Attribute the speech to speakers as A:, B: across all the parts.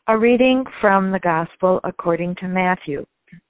A: A reading from the Gospel according to Matthew.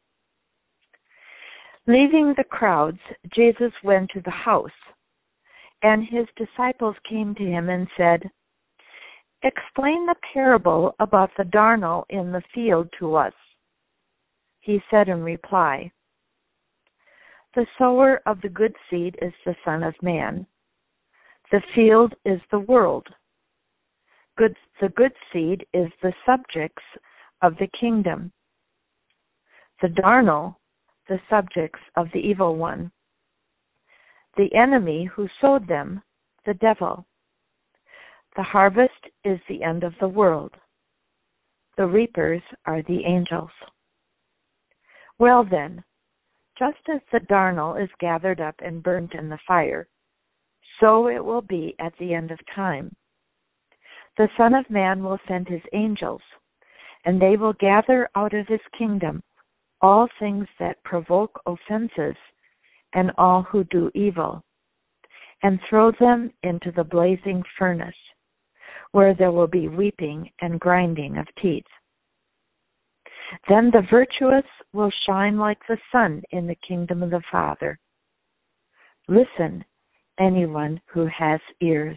A: Leaving the crowds, Jesus went to the house, and his disciples came to him and said, "Explain the parable about the darnel in the field to us." He said in reply, "The sower of the good seed is the Son of Man. The field is the world. The good seed is the subjects of the kingdom. The darnel, the subjects of the evil one. The enemy who sowed them, the devil. The harvest is the end of the world. The reapers are the angels. Well then, just as the darnel is gathered up and burnt in the fire, so it will be at the end of time. The Son of Man will send his angels, and they will gather out of his kingdom all things that provoke offenses and all who do evil, and throw them into the blazing furnace, where there will be weeping and grinding of teeth. Then the virtuous will shine like the sun in the kingdom of the Father. Listen, anyone who has ears."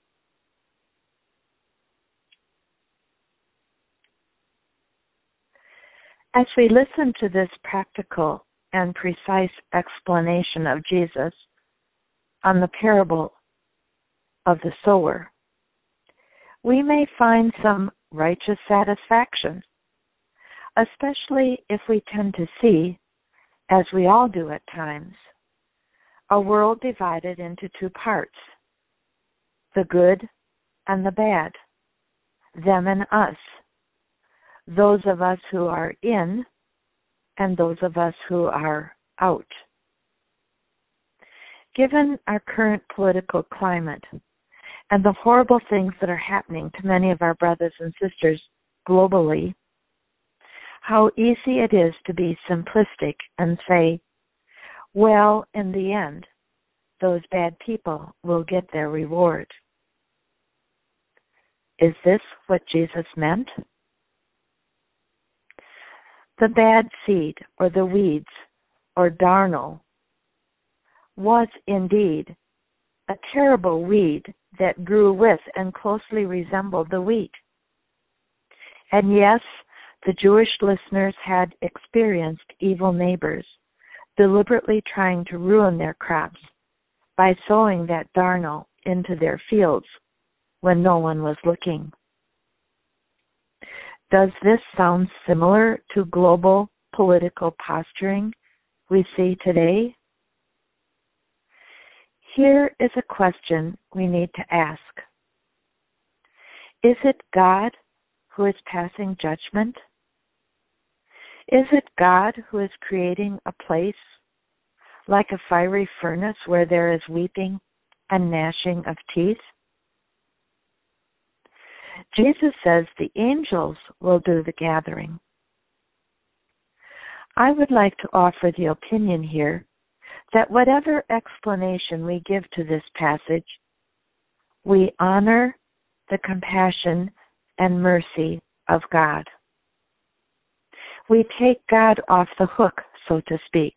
A: As we listen to this practical and precise explanation of Jesus on the parable of the sower, we may find some righteous satisfaction, especially if we tend to see, as we all do at times, a world divided into two parts, the good and the bad, them and us, those of us who are in and those of us who are out. Given our current political climate and the horrible things that are happening to many of our brothers and sisters globally, how easy it is to be simplistic and say, well, in the end, those bad people will get their reward. Is this what Jesus meant? The bad seed, or the weeds, or darnel, was indeed a terrible weed that grew with and closely resembled the wheat. And yes, the Jewish listeners had experienced evil neighbors deliberately trying to ruin their crops by sowing that darnel into their fields when no one was looking. Does this sound similar to global political posturing we see today? Here is a question we need to ask. Is it God who is passing judgment? Is it God who is creating a place like a fiery furnace where there is weeping and gnashing of teeth? Jesus says the angels will do the gathering. I would like to offer the opinion here that whatever explanation we give to this passage, we honor the compassion and mercy of God. We take God off the hook, so to speak.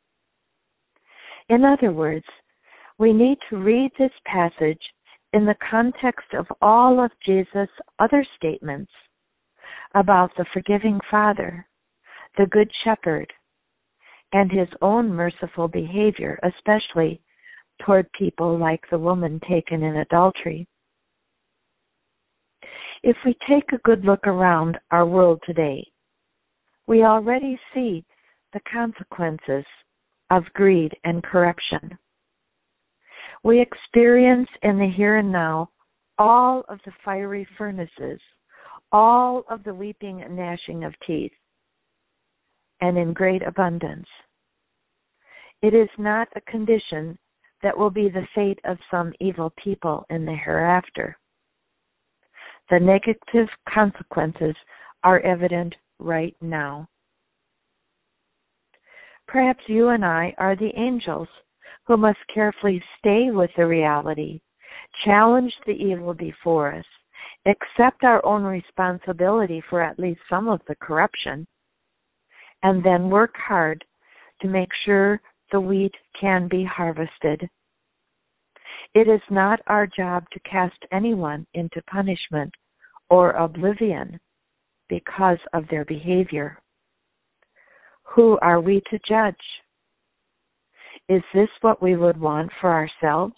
A: In other words, we need to read this passage in the context of all of Jesus' other statements about the forgiving Father, the Good Shepherd, and his own merciful behavior, especially toward people like the woman taken in adultery. If we take a good look around our world today, we already see the consequences of greed and corruption. We experience in the here and now all of the fiery furnaces, all of the weeping and gnashing of teeth, and in great abundance. It is not a condition that will be the fate of some evil people in the hereafter. The negative consequences are evident right now. Perhaps you and I are the angels who must carefully stay with the reality, challenge the evil before us, accept our own responsibility for at least some of the corruption, and then work hard to make sure the wheat can be harvested. It is not our job to cast anyone into punishment or oblivion because of their behavior. Who are we to judge? Is this what we would want for ourselves?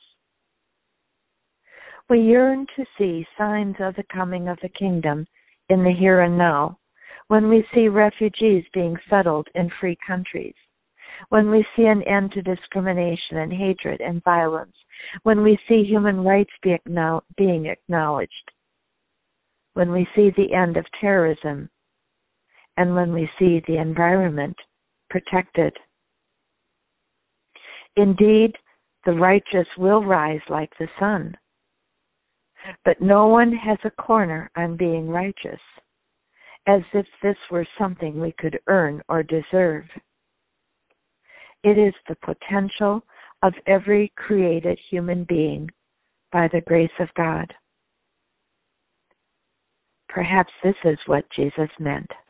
A: We yearn to see signs of the coming of the kingdom in the here and now, when we see refugees being settled in free countries, when we see an end to discrimination and hatred and violence, when we see human rights being acknowledged, when we see the end of terrorism, and when we see the environment protected. Indeed, the righteous will rise like the sun, but no one has a corner on being righteous, as if this were something we could earn or deserve. It is the potential of every created human being by the grace of God. Perhaps this is what Jesus meant.